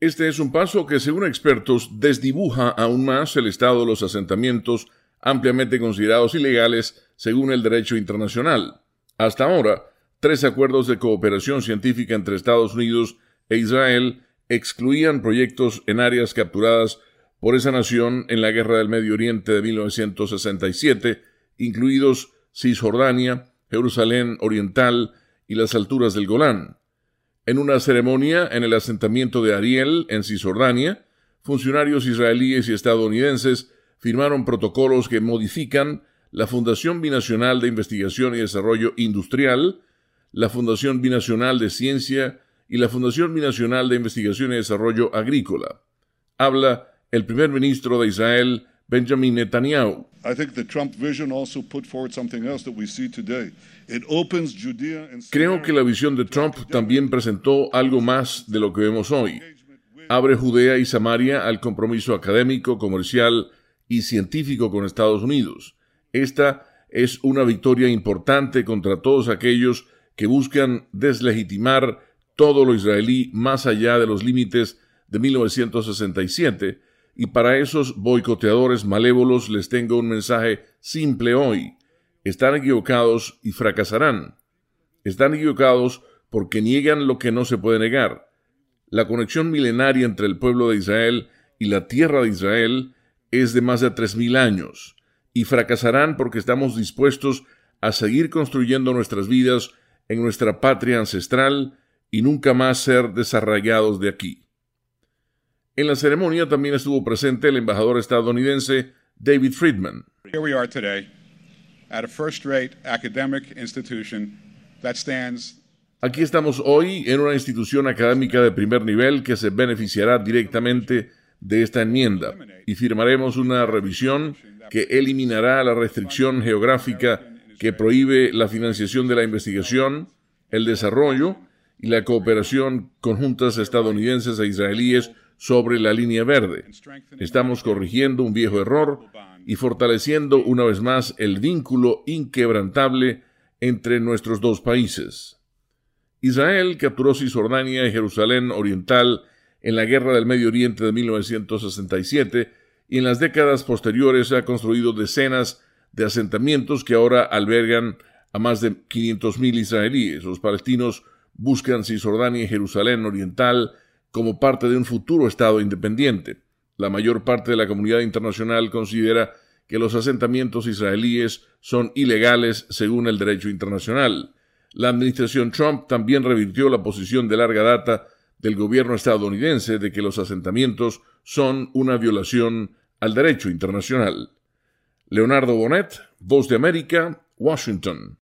Este es un paso que, según expertos, desdibuja aún más el estado de los asentamientos ampliamente considerados ilegales según el derecho internacional. Hasta ahora, 3 acuerdos de cooperación científica entre Estados Unidos e Israel excluían proyectos en áreas capturadas por esa nación en la Guerra del Medio Oriente de 1967, incluidos Cisjordania, Jerusalén Oriental y las alturas del Golán. En una ceremonia en el asentamiento de Ariel, en Cisjordania, funcionarios israelíes y estadounidenses firmaron protocolos que modifican la Fundación Binacional de Investigación y Desarrollo Industrial, la Fundación Binacional de Ciencia y la Fundación Binacional de Investigación y Desarrollo Agrícola. Habla el primer ministro de Israel, Benjamin Netanyahu. Creo que la visión de Trump también presentó algo más de lo que vemos hoy. Abre Judea y Samaria al compromiso académico, comercial y científico con Estados Unidos. Esta es una victoria importante contra todos aquellos que buscan deslegitimar todo lo israelí más allá de los límites de 1967, y para esos boicoteadores malévolos les tengo un mensaje simple hoy. Están equivocados y fracasarán. Están equivocados porque niegan lo que no se puede negar. La conexión milenaria entre el pueblo de Israel y la tierra de Israel es de más de 3,000 años, y fracasarán porque estamos dispuestos a seguir construyendo nuestras vidas en nuestra patria ancestral y nunca más ser desarraigados de aquí. En la ceremonia también estuvo presente el embajador estadounidense David Friedman. Here we are today at a first-rate academic institution that stands. Aquí estamos hoy en una institución académica de primer nivel que se beneficiará directamente de esta enmienda, y firmaremos una revisión que eliminará la restricción geográfica que prohíbe la financiación de la investigación, el desarrollo y la cooperación conjuntas estadounidenses e israelíes sobre la línea verde. Estamos corrigiendo un viejo error y fortaleciendo una vez más el vínculo inquebrantable entre nuestros dos países. Israel capturó Cisjordania y Jerusalén Oriental en la Guerra del Medio Oriente de 1967 y en las décadas posteriores ha construido decenas de asentamientos que ahora albergan a más de 500,000 israelíes. Los palestinos buscan Cisjordania y Jerusalén Oriental como parte de un futuro Estado independiente. La mayor parte de la comunidad internacional considera que los asentamientos israelíes son ilegales según el derecho internacional. La administración Trump también revirtió la posición de larga data del gobierno estadounidense de que los asentamientos son una violación al derecho internacional. Leonardo Bonet, Voz de América, Washington.